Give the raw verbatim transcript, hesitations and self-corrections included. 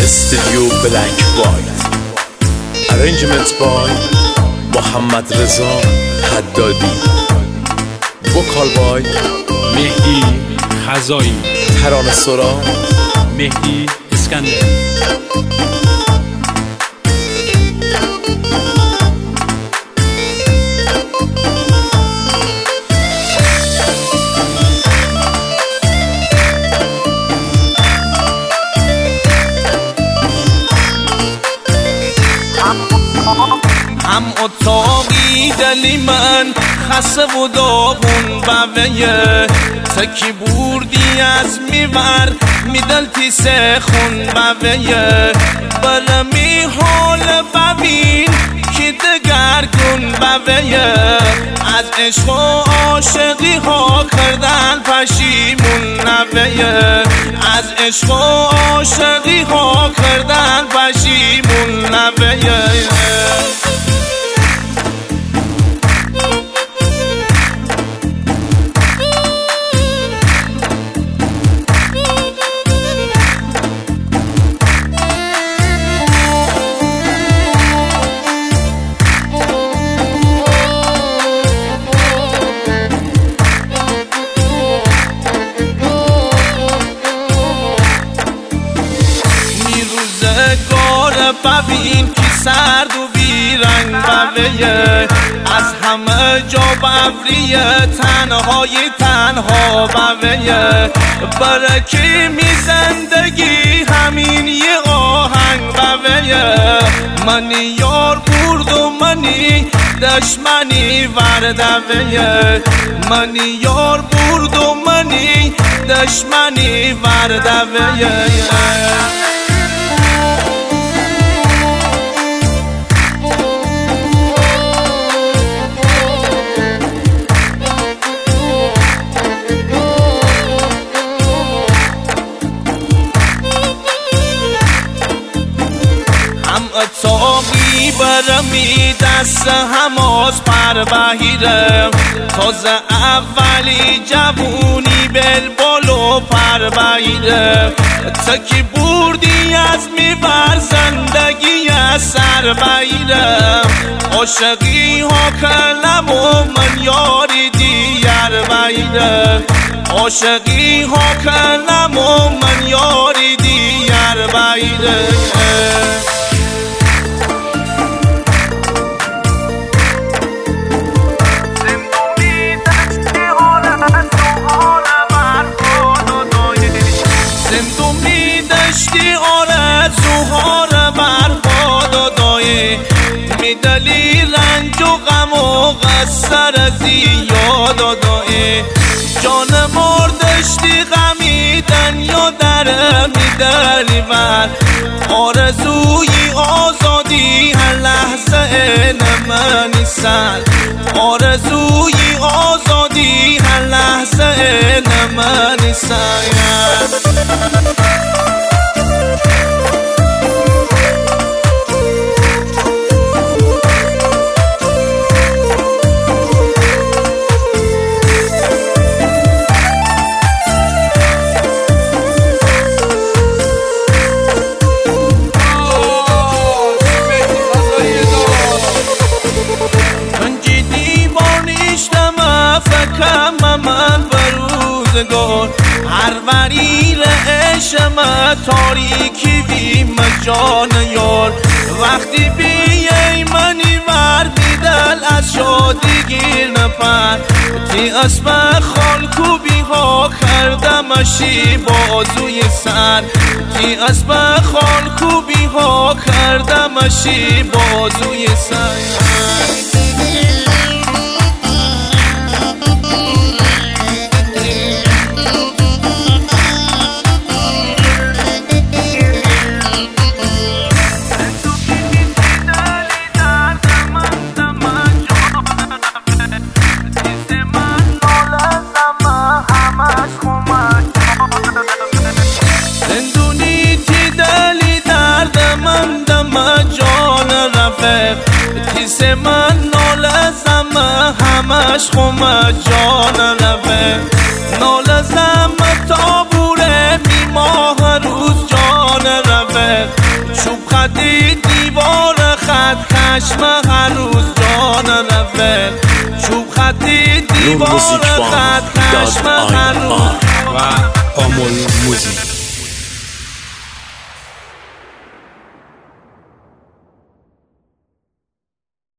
استودیو بلک وایت. Arrangement by محمد رضا حدادی. وکال بای مهدی خزایی. ترانه سرا مهدی اسکندر. هم اتاقی دلی من خسته و داغون بویه تکی بوردی از میور میدل تیسه خون بویه برمی حال ببین که دگر کن بویه از عشق و عاشقی ها کردن پشیمون نویه از عشق و عاشقی ها کردن پشیمون نویه ببین که سرد و بیرنگ بویه از همه جا بفریه تنهای تنها بویه برکی می زندگی همین یه آهنگ بویه منی یار برد و منی دشمنی وردویه منی یار برد و منی دشمنی وردویه اتاقی برمی دست هماز پر بهیره تازه اولی جوونی بل بالو پر بهیره تکی بوردی از میبر زندگی از سر بهیره عاشقی ها کلم و من یاری دیگر بهیره عاشقی ها کلم و من یاری دیگر بهیره زوهار برخواد و دایه میدلی رنج و غم و غصر زیاد و دایه جان مردشتی غمیدن یا در میدلی بر آرزوی آزادی هر لحظه نمانی سر آرزوی آزادی هر لحظه نمانی سر من بروزگار هر وریر عشم تاریکی بیم جان یار وقتی بیای منی ور بیدل از شادی گیر نپر تی اسم خالکوبی ها کردمشی بازوی سر تی اسم خالکوبی ها کردمشی بازوی سر تیس من نالزم همش خم جان روه نالزم تا بوره می ماه روز جان روه خشم هر روز جان رفت چوب خطی دیوار خط خشم هر روز و آمل موزیک.